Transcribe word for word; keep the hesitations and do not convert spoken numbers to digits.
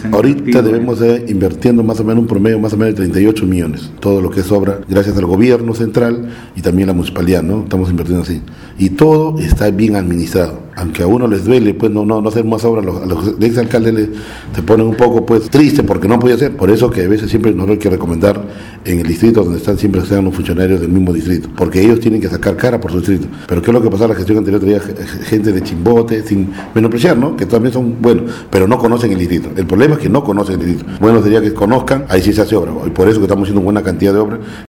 Ahorita debemos de invirtiendo más o menos un promedio más o menos de treinta y ocho millones, todo lo que es obra, gracias al gobierno central y también la municipalidad, ¿no? Estamos invirtiendo así. Y todo está bien administrado. Aunque a uno les duele, pues no no, no hacer más obra, a los, a los exalcaldes les, se ponen un poco pues tristes porque no podía hacer. Por eso que a veces siempre nos hay que recomendar en el distrito donde están siempre sean los funcionarios del mismo distrito, porque ellos tienen que sacar cara por su distrito. Pero ¿qué es lo que pasaba? La gestión anterior traía gente de Chimbote, sin menospreciar, ¿no? Que también son buenos, pero no conocen el distrito. El problema es que no conocen el distrito. Bueno sería que conozcan, ahí sí se hace obra, y por eso que estamos haciendo una buena cantidad de obras.